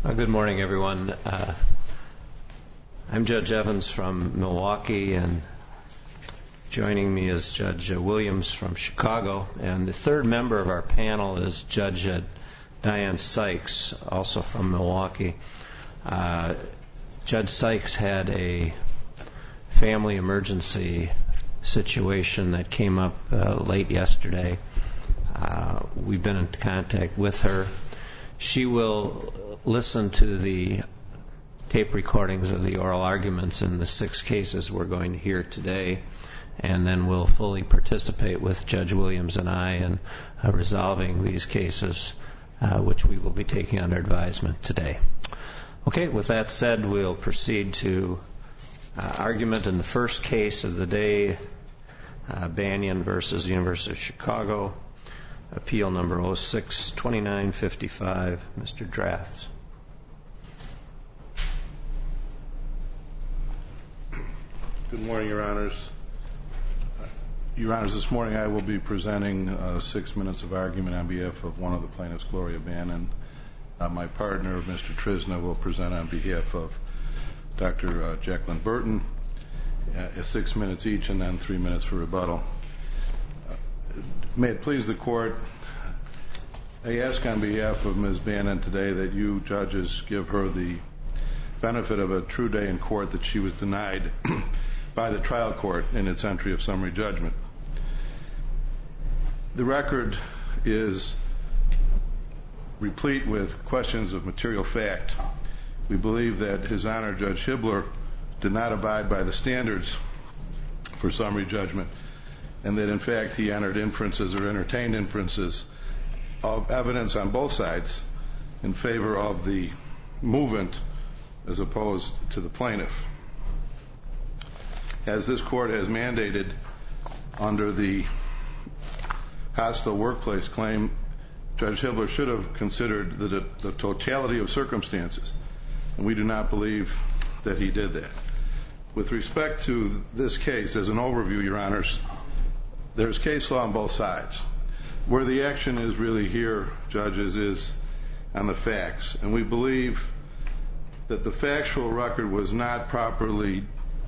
Good morning, everyone. I'm Judge Evans from Milwaukee, and joining me is Judge Williams from Chicago. And the third member of our panel is Judge Diane Sykes, also from Milwaukee. Judge Sykes had a family emergency situation that came up late yesterday. We've been in contact with her. She will listen to the tape recordings of the oral arguments in the 6 cases we're going to hear today, and then we'll fully participate with Judge Williams and I in resolving these cases, which we will be taking under advisement today. Okay, with that said, we'll proceed to argument in the first case of the day, Banyan versus University of Chicago, appeal number 06-2955. Mr. Draths. Good morning, Your Honors. Your Honors, this morning I will be presenting 6 minutes of argument on behalf of one of the plaintiffs, Gloria Banyan. My partner, Mr. Trisna, will present on behalf of Dr. Jacqueline Burton, 6 minutes each, and then 3 minutes for rebuttal. May it please the Court, I ask on behalf of Ms. Banyan today that you, judges, give her the benefit of a true day in court that she was denied by the trial court in its entry of summary judgment. The record is replete with questions of material fact. We believe that His Honor Judge Hibbler did not abide by the standards for summary judgment, and that in fact he entered inferences or entertained inferences of evidence on both sides in favor of the movement as opposed to the plaintiff. As this Court has mandated under the hostile workplace claim, Judge Hibbler should have considered the totality of circumstances, and we do not believe that he did that. With respect to this case, as an overview, Your Honors, there's case law on both sides. Where the action is really here, judges, is on the facts, and we believe that the factual record was not properly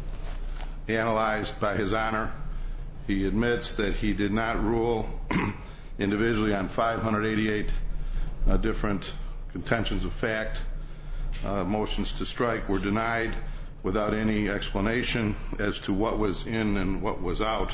analyzed by His Honor. He admits that he did not rule individually on 588 different contentions of fact. Motions to strike were denied without any explanation as to what was in and what was out.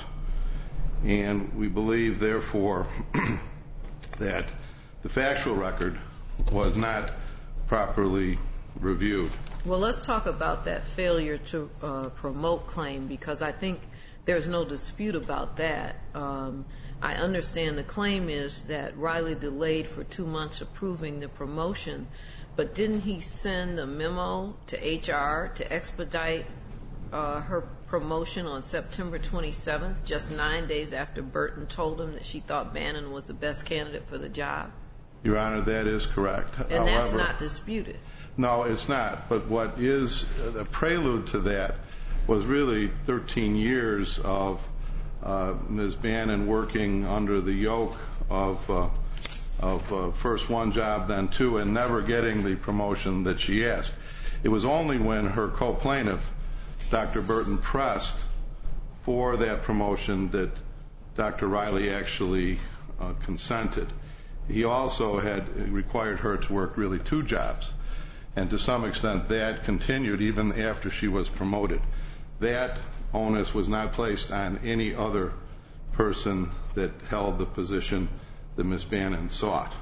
And we believe, therefore, that the factual record was not properly reviewed. Well, let's talk about that failure to promote claim, because I think there's no dispute about that. I understand the claim is that Riley delayed for 2 months approving the promotion, but didn't he send a memo to HR to expedite her promotion on September 27th, just 9 days after Burton told him that she thought Banyan was the best candidate for the job? Your Honor, that is correct. And that's not disputed. No, it's not. But what is a prelude to that was really 13 years of Ms. Banyan working under the yoke of first one job, then two, and never getting the promotion that she asked. It was only when her co-plaintiff, Dr. Burton, pressed for that promotion that Dr. Riley actually consented. He also had required her to work really 2 jobs, and to some extent that continued even after she was promoted. That onus was not placed on any other person that held the position that Ms. Banyan sought.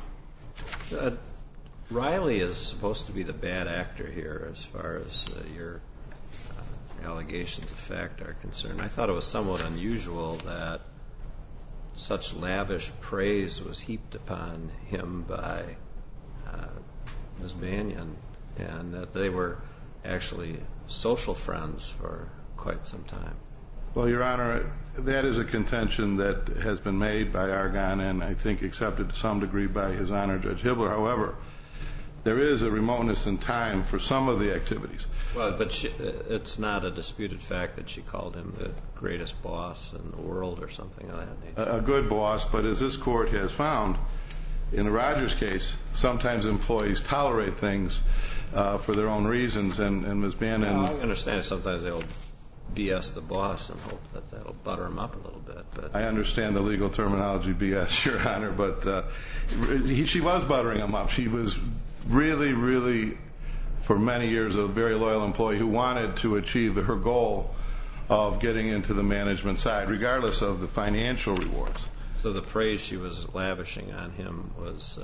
Riley is supposed to be the bad actor here as far as your allegations of fact are concerned. I thought it was somewhat unusual that such lavish praise was heaped upon him by Ms. Banyan, and that they were actually social friends for quite some time. Well, Your Honor, that is a contention that has been made by Argonne and I think accepted to some degree by His Honor Judge Hibbler. However, there is a remoteness in time for some of the activities. Well, but it's not a disputed fact that she called him the greatest boss in the world or something of that nature. A good boss, but as this Court has found, in the Rogers case, sometimes employees tolerate things for their own reasons, and Ms. Bannon... I understand sometimes they'll BS the boss and hope that that'll butter him up a little bit. But I understand the legal terminology, BS, Your Honor, but she was buttering him up. She was really, really, for many years, a very loyal employee who wanted to achieve her goal of getting into the management side, regardless of the financial rewards. So the praise she was lavishing on him was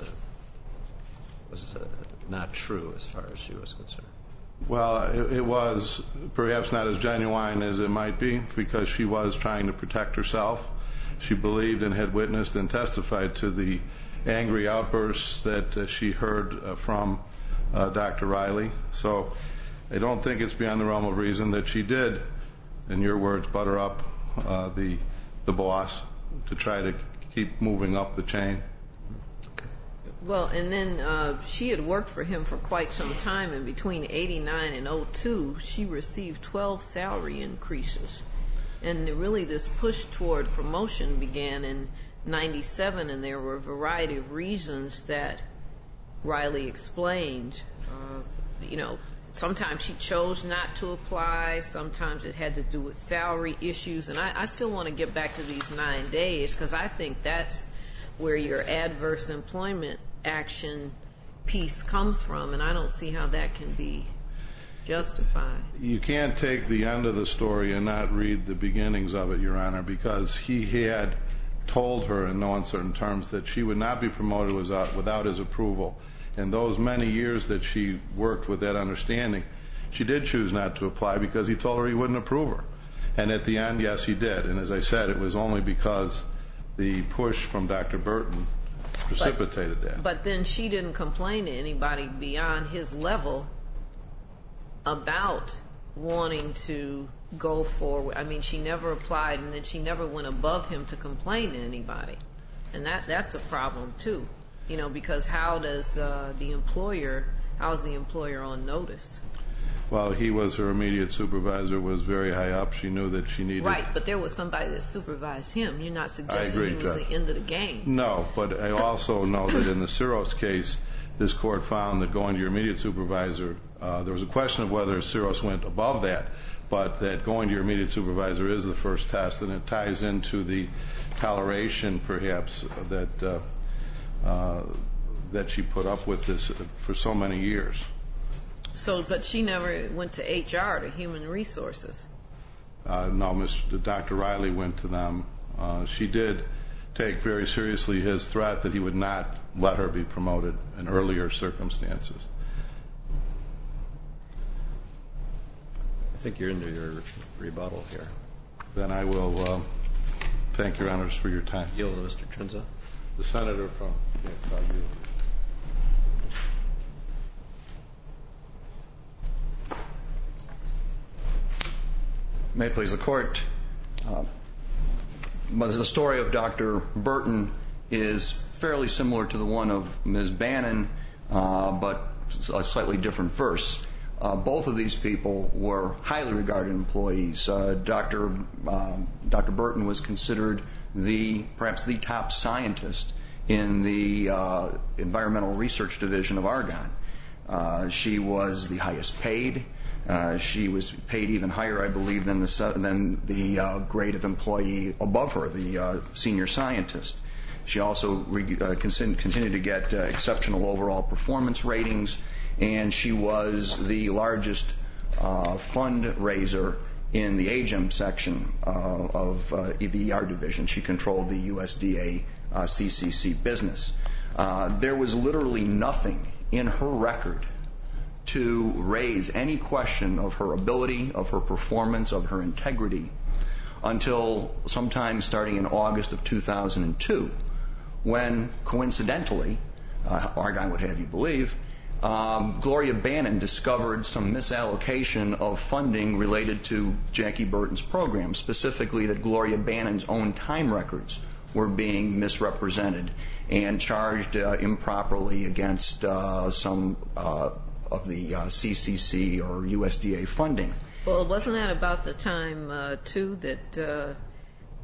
not true as far as she was concerned. Well, it was perhaps not as genuine as it might be, because she was trying to protect herself. She believed and had witnessed and testified to the angry outbursts that she heard from Dr. Riley. So I don't think it's beyond the realm of reason that she did, in your words, butter up the boss to try to keep moving up the chain. Well, and then she had worked for him for quite some time, and between 89 and 02, she received 12 salary increases. And really this push toward promotion began in 97, and there were a variety of reasons that Riley explained. Sometimes she chose not to apply, sometimes it had to do with salary issues, and I still want to get back to these 9 days, because I think that's where your adverse employment action piece comes from, and I don't see how that can be justified. You can't take the end of the story and not read the beginnings of it, Your Honor, because he had told her in no uncertain terms that she would not be promoted without his approval. And those many years that she worked with that understanding, she did choose not to apply because he told her he wouldn't approve her. And at the end, yes, he did. And as I said, it was only because the push from Dr. Burton precipitated that. But then she didn't complain to anybody beyond his level about wanting to go forward. I mean, she never applied, and then she never went above him to complain to anybody. And that's a problem too, because how is the employer on notice? Well, he was her immediate supervisor, was very high up. She knew that she needed... Right, but there was somebody that supervised him. You're not suggesting he was Judge. the end of the game. No, but I also know that in the Syros case, this court found that going to your immediate supervisor, there was a question of whether Syros went above that, but that going to your immediate supervisor is the first test, and it ties into the toleration, perhaps, that she put up with this for so many years. But she never went to HR, to Human Resources. No, Dr. Riley went to them. She did take very seriously his threat that he would not let her be promoted in earlier circumstances. I think you're into your rebuttal here. Then I will thank Your Honors for your time. Yield to Mr. Trinza. The Senator from... May it please the Court. The story of Dr. Burton is fairly similar to the one of Ms. Bannon, but a slightly different verse. Both of these people were highly regarded employees. Dr. Burton was considered perhaps the top scientist in the environmental research division of Argonne. She was the highest paid. She was paid even higher, I believe, than the grade of employee above her, the senior scientist. She also continued to get exceptional overall performance ratings, and she was the largest fundraiser in the AGEM section of the ER division. She controlled the USDA CCC business. There was literally nothing in her record to raise any question of her ability, of her performance, of her integrity, until sometime starting in August of 2002, when, coincidentally, Argonne would have you believe, Gloria Bannon discovered some misallocation of funding related to Jackie Burton's program, specifically that Gloria Bannon's own time records were being misrepresented and charged improperly against some of the CCC or USDA funding. Well, wasn't that about the time, too, that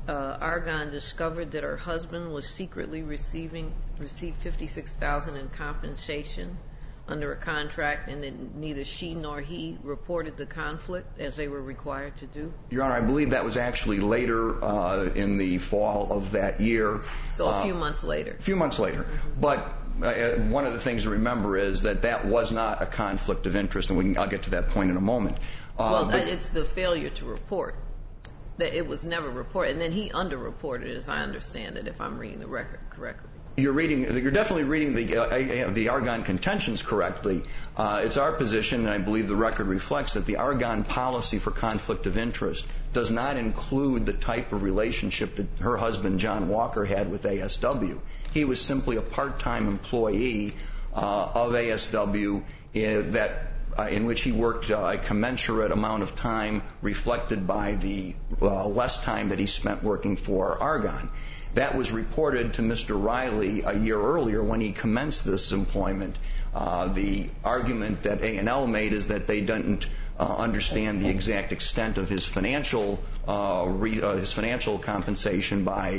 Argonne discovered that her husband was secretly received $56,000 in compensation under a contract, and that neither she nor he reported the conflict as they were required to do? Your Honor, I believe that was actually later in the fall of that year. So a few months later. A few months later. But one of the things to remember is that that was not a conflict of interest, and I'll get to that point in a moment. It's the failure to report. That it was never reported, and then he underreported, as I understand it, if I'm reading the record correctly. You're definitely reading the Argonne contentions correctly. It's our position, and I believe the record reflects that the Argonne policy for conflict of interest does not include the type of relationship that her husband, John Walker, had with ASW. He was simply a part-time employee of ASW in which he worked a commensurate amount of time reflected by the less time that he spent working for Argonne. That was reported to Mr. Riley a year earlier when he commenced this employment. The argument that A&L made is that they didn't understand the exact extent of his financial compensation by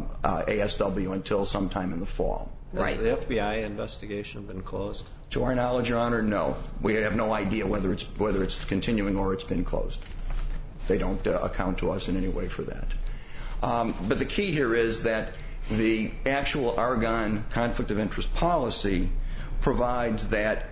ASW until sometime in the fall. Has the FBI investigation been closed? To our knowledge, Your Honor, no. We have no idea whether it's continuing or it's been closed. They don't account to us in any way for that. But the key here is that the actual Argonne conflict of interest policy provides that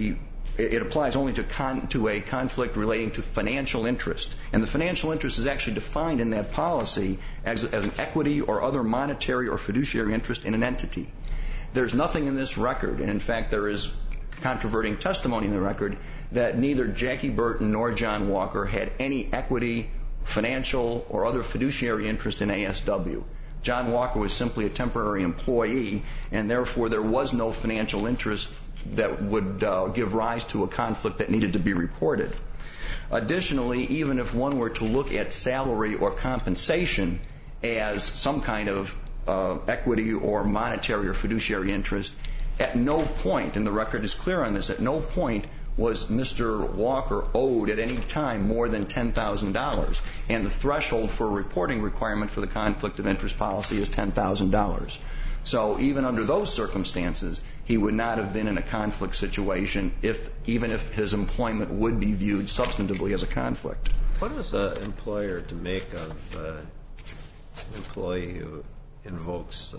it applies only to a conflict relating to financial interest. And the financial interest is actually defined in that policy as an equity or other monetary or fiduciary interest in an entity. There's nothing in this record, and in fact there is controverting testimony in the record, that neither Jackie Burton nor John Walker had any equity, financial, or other fiduciary interest in ASW. John Walker was simply a temporary employee, and therefore there was no financial interest that would give rise to a conflict that needed to be reported. Additionally, even if one were to look at salary or compensation as some kind of equity or monetary or fiduciary interest, at no point, and the record is clear on this, at no point was Mr. Walker owed at any time more than $10,000. And the threshold for a reporting requirement for the conflict of interest policy is $10,000. So even under those circumstances, he would not have been in a conflict situation even if his employment would be viewed substantively as a conflict. What is an employer to make of an employee who invokes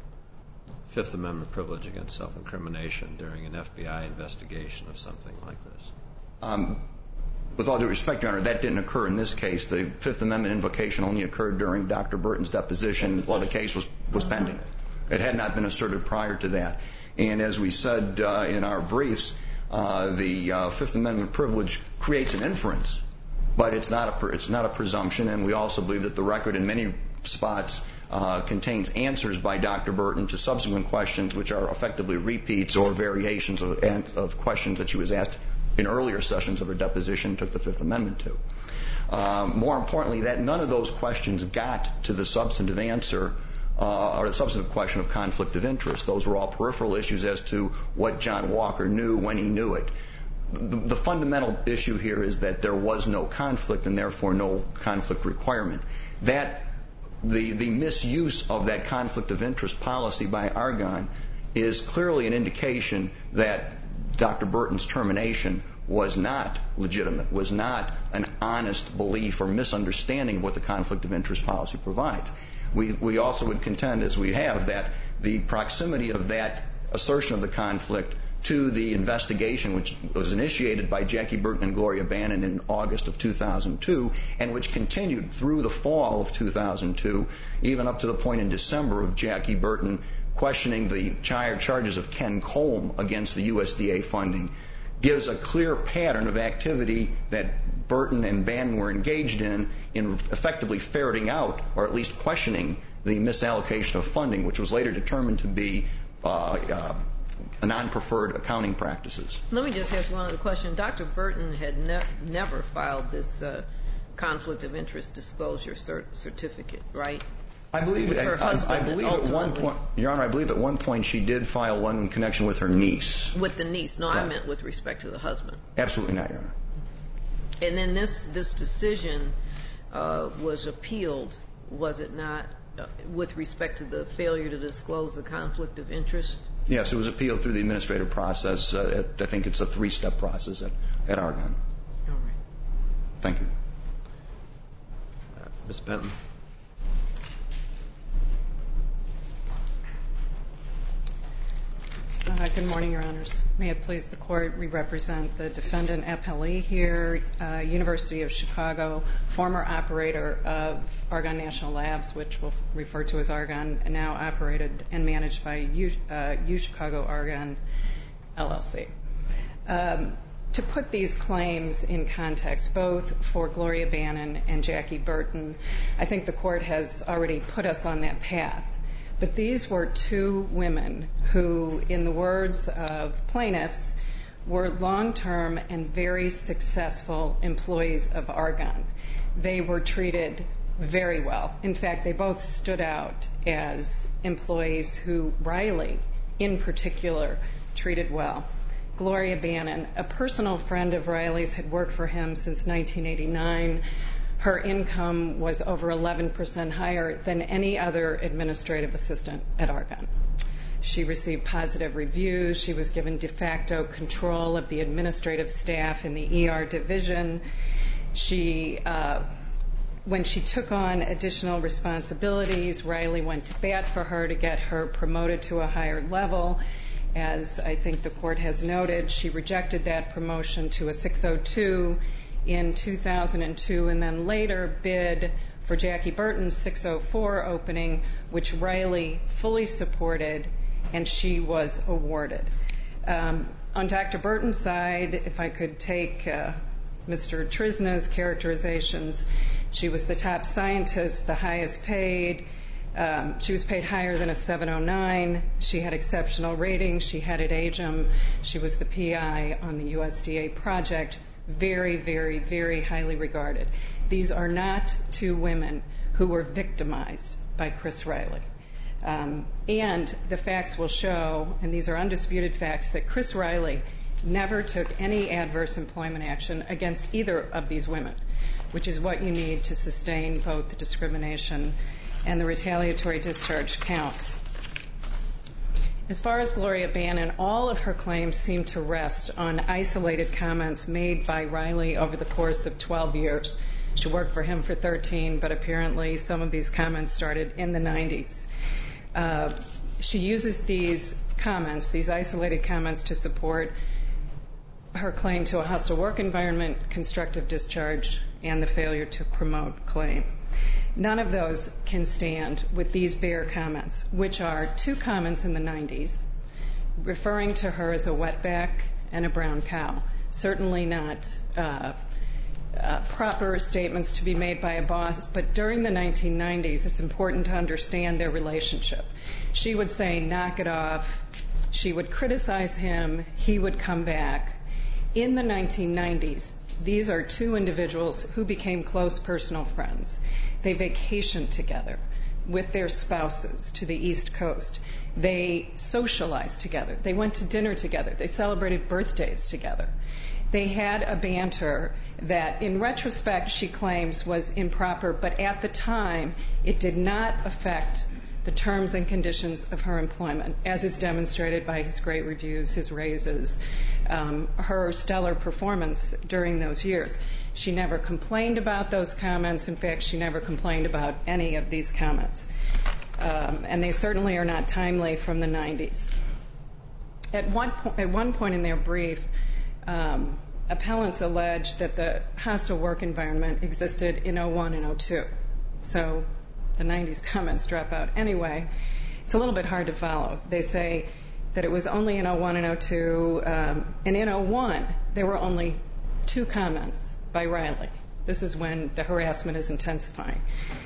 Fifth Amendment privilege against self-incrimination during an FBI investigation of something like this? With all due respect, Your Honor, that didn't occur in this case. The Fifth Amendment invocation only occurred during Dr. Burton's deposition while the case was pending. It had not been asserted prior to that. And as we said in our briefs, the Fifth Amendment privilege creates an inference, but it's not a presumption. And we also believe that the record in many spots contains answers by Dr. Burton to subsequent questions, which are effectively repeats or variations of questions that she was asked in earlier sessions of her deposition, took the Fifth Amendment to. More importantly, that none of those questions got to the substantive answer or the substantive question of conflict of interest. Those were all peripheral issues as to what John Walker knew when he knew it. The fundamental issue here is that there was no conflict and therefore no conflict requirement. That the misuse of that conflict of interest policy by Argonne is clearly an indication that Dr. Burton's termination was not legitimate, was not an honest belief or misunderstanding of what the conflict of interest policy provides. We also would contend, as we have, that the proximity of that assertion of the conflict to the investigation, which was initiated by Jackie Burton and Gloria Bannon in August of 2002, and which continued through the fall of 2002, even up to the point in December of Jackie Burton questioning the charges of Ken Colm against the USDA funding, gives a clear pattern of activity that Burton and Bannon were engaged in effectively ferreting out, or at least questioning, the misallocation of funding, which was later determined to be non-preferred accounting practices. Let me just ask one other question. Dr. Burton had never filed this conflict of interest disclosure certificate, right? I believe at one point, Your Honor, I believe at one point she did file one in connection with her niece. With the niece? No, right. I meant with respect to the husband. Absolutely not, Your Honor. And then this decision was appealed. was it not, with respect to the failure to disclose the conflict of interest? Yes, it was appealed through the administrative process. I think it's a 3-step process at Argonne. All right. Thank you. Ms. Benton. Good morning, Your Honors. May it please the Court, we represent the defendant appellee here, University of Chicago, former operator of Argonne National Labs, which we'll refer to as Argonne, and now operated and managed by U Chicago Argonne LLC. To put these claims in context, both for Gloria Bannon and Jackie Burton, I think the Court has already put us on that path. But these were two women who, in the words of plaintiffs, were long-term and very successful employees of Argonne. They were treated very well. In fact, they both stood out as employees who Riley, in particular, treated well. Gloria Bannon, a personal friend of Riley's, had worked for him since 1989. Her income was over 11% higher than any other administrative assistant at Argonne. She received positive reviews. She was given de facto control of the administrative staff in the ER division. When she took on additional responsibilities, Riley went to bat for her to get her promoted to a higher level. As I think the Court has noted, she rejected that promotion to a 602 in 2002, and then later bid for Jackie Burton's 604 opening, which Riley fully supported, and she was awarded. On Dr. Burton's side, if I could take Mr. Trisna's characterizations, she was the top scientist, the highest paid. She was paid higher than a 709. She had exceptional ratings. She headed AGEM. She was the PI on the USDA project. Very, very, very highly regarded. These are not two women who were victimized by Chris Riley. And the facts will show, and these are undisputed facts, that Chris Riley never took any adverse employment action against either of these women, which is what you need to sustain both the discrimination and the retaliatory discharge counts. As far as Gloria Bannon, all of her claims seem to rest on isolated comments made by Riley over the course of 12 years. She worked for him for 13, but apparently some of these comments started in the 90s. She uses these comments, these isolated comments, to support her claim to a hostile work environment, constructive discharge, and the failure to promote claim. None of those can stand with these bare comments, which are two comments in the 90s, referring to her as a wetback and a brown cow. Certainly not proper statements to be made by a boss, but during the 1990s, it's important to understand their relationship. She would say, knock it off. She would criticize him. He would come back. In the 1990s, these are two individuals who became close personal friends. They vacationed together with their spouses to the East Coast. They socialized together. They went to dinner together. They celebrated birthdays together. They had a banter that, in retrospect, she claims was improper, but at the time, it did not affect the terms and conditions of her employment, as is demonstrated by his great reviews, his raises, her stellar performance during those years. She never complained about those comments. In fact, she never complained about any of these comments. And they certainly are not timely from the 90s. At one point in their brief, appellants alleged that the hostile work environment existed in 01 and 02. So the 90s comments drop out. Anyway, it's a little bit hard to follow. They say that it was only in 01 and 02, and in 01, there were only two comments by Riley. This is when the harassment is intensifying.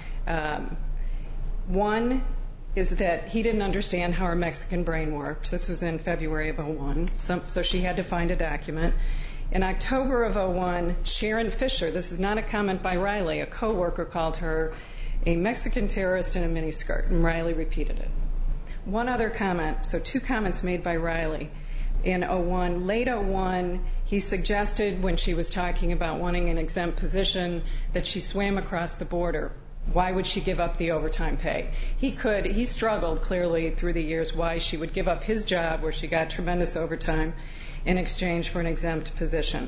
One is that he didn't understand how her Mexican brain worked. This was in February of 01, so she had to find a document. In October of 01, Sharon Fisher, this is not a comment by Riley, a coworker called her a Mexican terrorist in a miniskirt, and Riley repeated it. One other comment, so two comments made by Riley. In 01, late 01, he suggested when she was talking about wanting an exempt position that she swam across the border Why would she give up the overtime pay? He struggled clearly through the years why she would give up his job where she got tremendous overtime in exchange for an exempt position.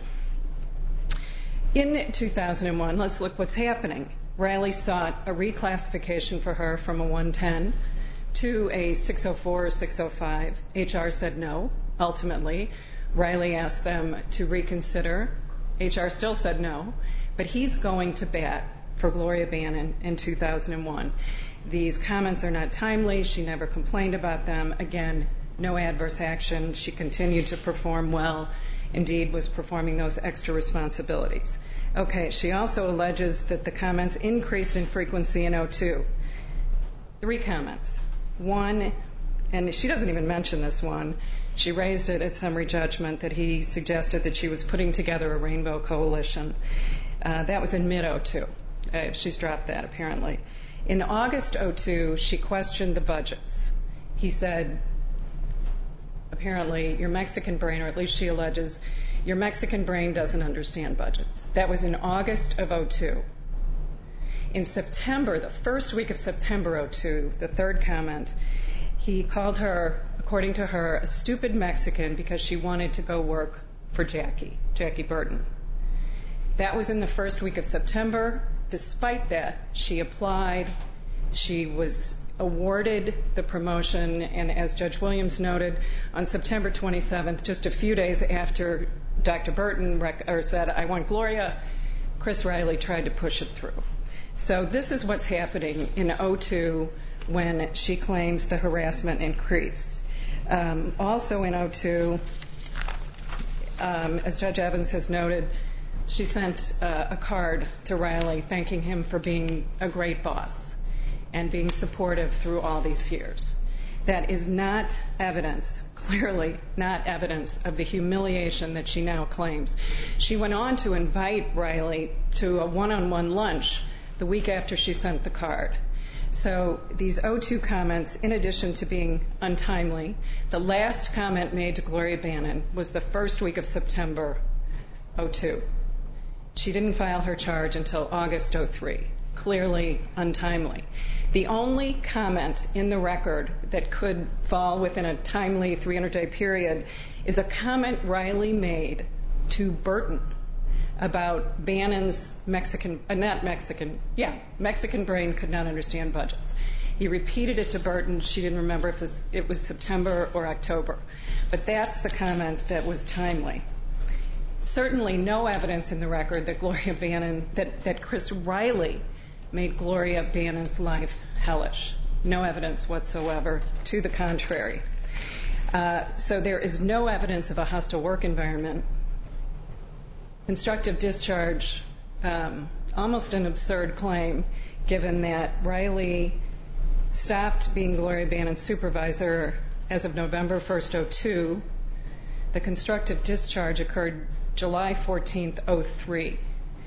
In 2001, let's look what's happening. Riley sought a reclassification for her from a 110 to a 604 or 605. HR said no, ultimately. Riley asked them to reconsider. HR still said no, but he's going to bat for Gloria Bannon in 2001. These comments are not timely. She never complained about them. Again, no adverse action. She continued to perform well, indeed was performing those extra responsibilities. Okay, she also alleges that the comments increased in frequency in 2002. 3 comments. One, and she doesn't even mention this one, she raised it at summary judgment that he suggested that she was putting together a rainbow coalition. That was in mid-2002. She's dropped that, apparently. In August 2002, she questioned the budgets. He said, apparently, your Mexican brain, or at least she alleges, your Mexican brain doesn't understand budgets. That was in August of 2002. In September, the first week of September 2002, the third comment, he called her, according to her, a stupid Mexican because she wanted to go work for Jackie Burton. That was in the first week of September. Despite that, she applied. She was awarded the promotion, and as Judge Williams noted, on September 27th, just a few days after Dr. Burton said, I want Gloria, Chris Riley tried to push it through. So this is what's happening in 2002 when she claims the harassment increased. Also in 2002, as Judge Evans has noted, she sent a card to Riley thanking him for being a great boss and being supportive through all these years. That is not evidence, clearly not evidence, of the humiliation that she now claims. She went on to invite Riley to a one-on-one lunch the week after she sent the card. So these 2002 comments, in addition to being untimely, the last comment made to Gloria Bannon was the first week of September 2002. She didn't file her charge until August 2003. Clearly untimely. The only comment in the record that could fall within a timely 300-day period is a comment Riley made to Burton about Bannon's Mexican brain could not understand budgets. He repeated it to Burton. She didn't remember if it was September or October. But that's the comment that was timely. Certainly no evidence in the record that Gloria Bannon, that Chris Riley made Gloria Bannon's life hellish. No evidence whatsoever to the contrary. So there is no evidence of a hostile work environment. Constructive discharge, almost an absurd claim, given that Riley stopped being Gloria Bannon's supervisor as of November 1st, 2002. The constructive discharge occurred July 14th, 2003.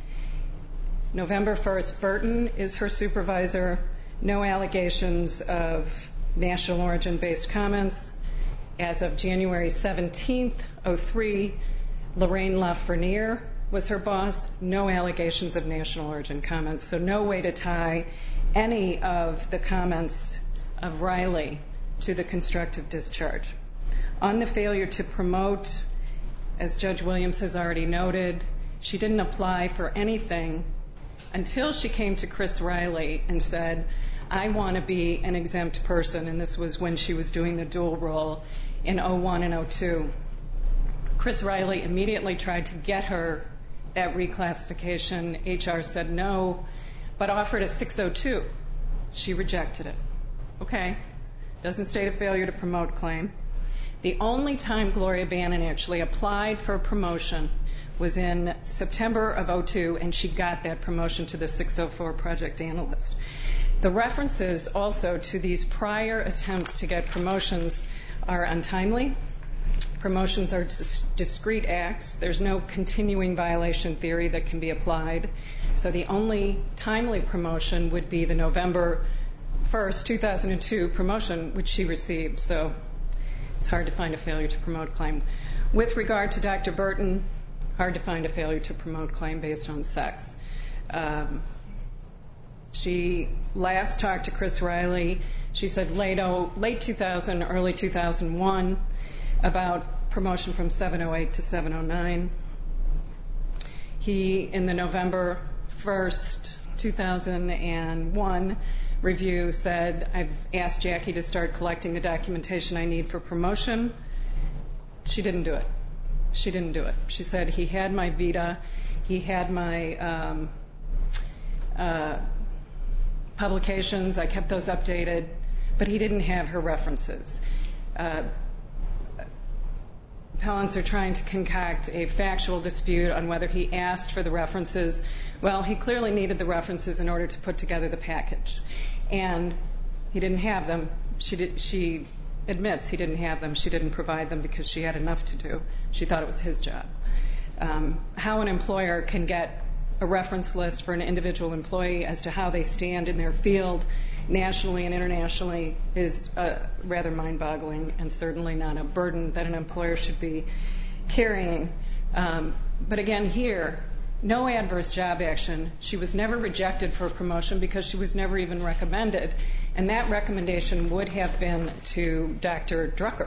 November 1st, Burton is her supervisor. No allegations of national origin-based comments. As of January 17th, 2003, Lorraine Lafreniere was her boss. No allegations of national origin comments. So no way to tie any of the comments of Riley to the constructive discharge. On the failure to promote, as Judge Williams has already noted, she didn't apply for anything until she came to Chris Riley and said, I want to be an exempt person, and this was when she was doing the dual role in 2001 and 2002. Chris Riley immediately tried to get her that reclassification. HR said no, but offered a 602. She rejected it. Okay, doesn't state a failure to promote claim. The only time Gloria Bannon actually applied for a promotion was in September of 2002, and she got that promotion to the 604 project analyst. The references also to these prior attempts to get promotions are untimely. Promotions are discrete acts. There's no continuing violation theory that can be applied. So the only timely promotion would be the November 1st, 2002 promotion, which she received. So it's hard to find a failure to promote claim. With regard to Dr. Burton, hard to find a failure to promote claim based on sex. She last talked to Chris Riley, she said late 2000, early 2001, about promotion from 708 to 709. He, in the November 1st, 2001 review, said, I've asked Jackie to start collecting the documentation I need for promotion. She didn't do it. She didn't do it. She said he had my vita, he had my publications, I kept those updated, but he didn't have her references. Appellants are trying to concoct a factual dispute on whether he asked for the references. Well, he clearly needed the references in order to put together the package. And he didn't have them. She admits he didn't have them. She didn't provide them because she had enough to do. She thought it was his job. How an employer can get a reference list for an individual employee as to how they stand in their field nationally and internationally is rather mind-boggling and certainly not a burden that an employer should be carrying. But again, here, no adverse job action. She was never rejected for a promotion because she was never even recommended. And that recommendation would have been to Dr. Drucker.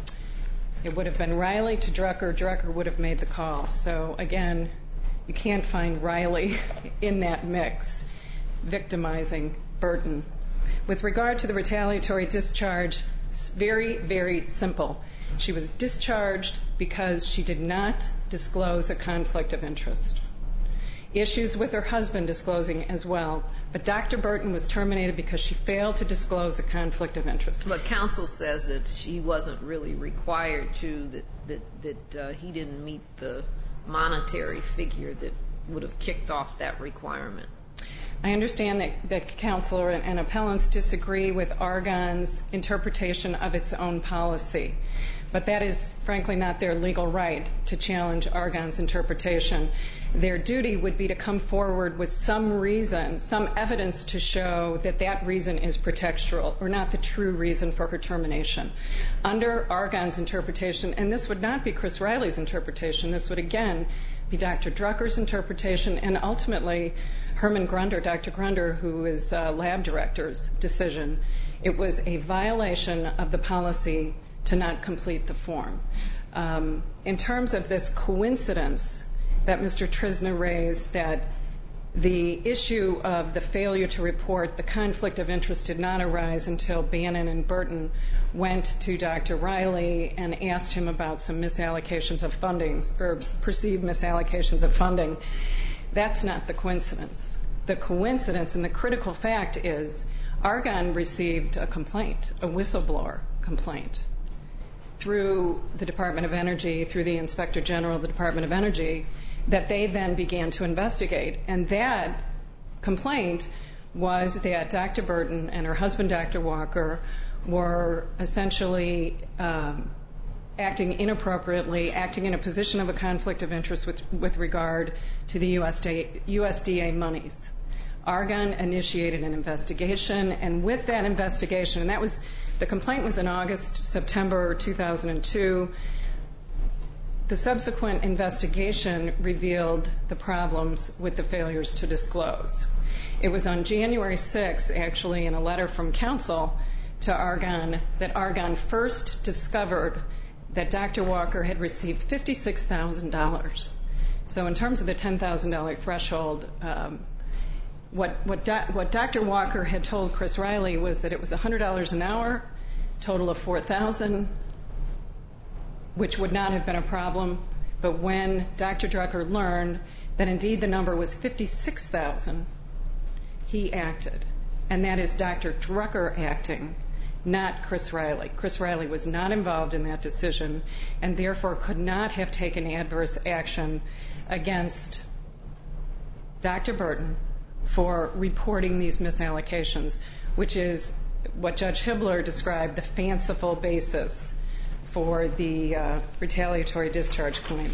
It would have been Riley to Drucker. Drucker would have made the call. So again, you can't find Riley in that mix, victimizing Burton. With regard to the retaliatory discharge, very, very simple. She was discharged because she did not disclose a conflict of interest. Issues with her husband disclosing as well. But Dr. Burton was terminated because she failed to disclose a conflict of interest. But counsel says that she wasn't really required to, that he didn't meet the monetary figure that would have kicked off that requirement. I understand that counsel and appellants disagree with Argonne's interpretation of its own policy. But that is, frankly, not their legal right to challenge Argonne's interpretation. Their duty would be to come forward with some reason, some evidence to show that that reason is pretextual or not the true reason for her termination. Under Argonne's interpretation, and this would not be Chris Riley's interpretation, this would again be Dr. Drucker's interpretation and ultimately Herman Grunder, Dr. Grunder, who is lab director's decision. It was a violation of the policy to not complete the form. In terms of this coincidence that Mr. Trisna raised, that the issue of the failure to report the conflict of interest did not arise until Bannon and Burton went to Dr. Riley and asked him about some misallocations of funding, or perceived misallocations of funding. That's not the coincidence. The coincidence and the critical fact is Argonne received a complaint, a whistleblower complaint, through the Department of Energy, through the Inspector General of the Department of Energy, that they then began to investigate. And that complaint was that Dr. Burton and her husband, Dr. Walker, were essentially acting inappropriately, acting in a position of a conflict of interest with regard to the USDA monies. Argonne initiated an investigation, and with that investigation, and that was, the complaint was in August, September 2002. The subsequent investigation revealed the problems with the failures to disclose. It was on January 6th, actually, in a letter from counsel to Argonne, that Argonne first discovered that Dr. Walker had received $56,000. So in terms of the $10,000 threshold, what Dr. Walker had told Chris Riley was that it was $100 an hour, total of $4,000, which would not have been a problem. But when Dr. Drucker learned that indeed the number was $56,000, he acted. And that is Dr. Drucker acting, not Chris Riley. Chris Riley was not involved in that decision and therefore could not have taken adverse action against Dr. Burton for reporting these misallocations, which is what Judge Hibbler described the fanciful basis for the retaliatory discharge claim.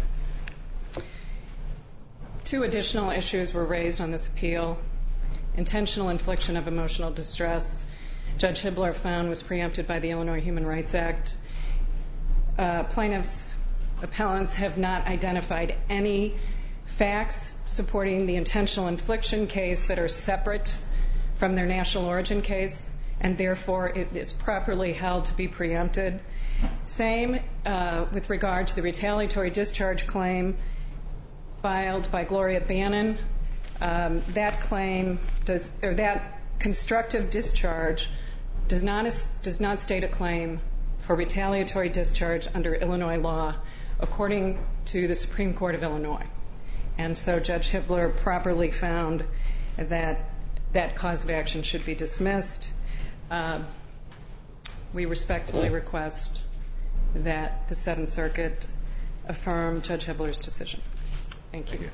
Two additional issues were raised on this appeal. Intentional infliction of emotional distress, Judge Hibbler found, was preempted by the Illinois Human Rights Act. Plaintiffs' appellants have not identified any facts supporting the intentional infliction case that are separate from their national origin case, and therefore it is properly held to be preempted. Same with regard to the retaliatory discharge claim filed by Gloria Bannon. That claim that constructive discharge does not state a claim for retaliatory discharge under Illinois law, according to the Supreme Court of Illinois. And so Judge Hibbler properly found that that cause of action should be dismissed. We respectfully request that the Seventh Circuit affirm Judge Hibbler's decision. Thank you.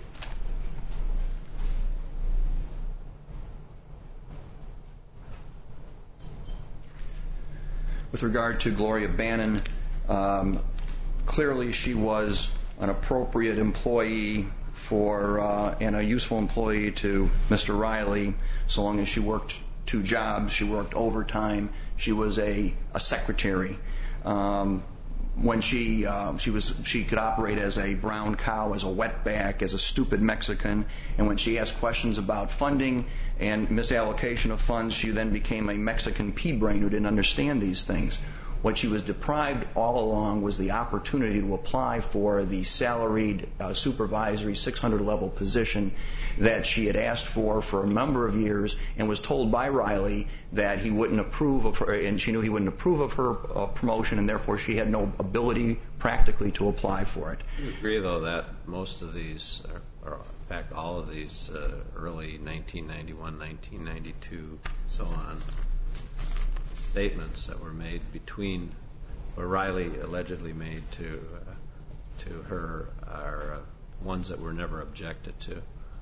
With regard to Gloria Bannon, clearly she was an appropriate employee and a useful employee to Mr. Riley, so long as she worked 2 jobs. She worked overtime. She was a secretary. When she could operate as a brown cow, as a wetback, as a stupid Mexican, and when she asked questions about funding and misallocation of funds, she then became a Mexican pea brain who didn't understand these things. What she was deprived all along was the opportunity to apply for the salaried supervisory 600-level position that she had asked for a number of years, and was told by Riley that he wouldn't approve of her, and she knew he wouldn't approve of her promotion, and therefore she had no ability practically to apply for it. Do you agree, though, that most of these, or in fact all of these early 1991, 1992, so on, statements that were made between, or Riley allegedly made to her, are ones that were never objected to?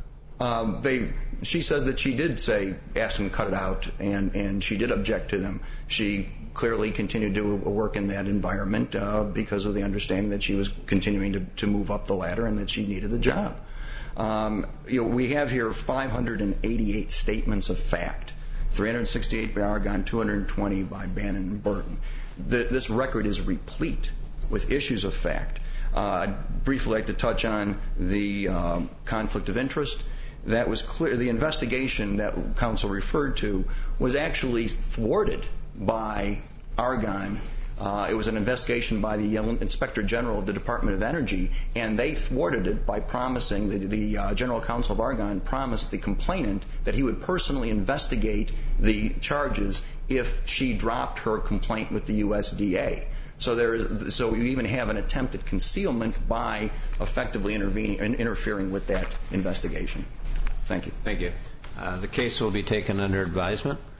She says that she did ask him to cut it out, and she did object to them. She clearly continued to work in that environment because of the understanding that she was continuing to move up the ladder and that she needed the job. We have here 588 statements of fact, 368 by Argonne, 220 by Bannon and Burton. This record is replete with issues of fact. I'd briefly like to touch on the conflict of interest. That was clear. The investigation that counsel referred to was actually thwarted by Argonne. It was an investigation by the Inspector General of the Department of Energy, and they thwarted it by promising, the General Counsel of Argonne promised the complainant that he would personally investigate the charges if she dropped her complaint with the USDA. So you even have an attempt at concealment by effectively interfering with that investigation. Thank you. Thank you. The case will be taken under advisement.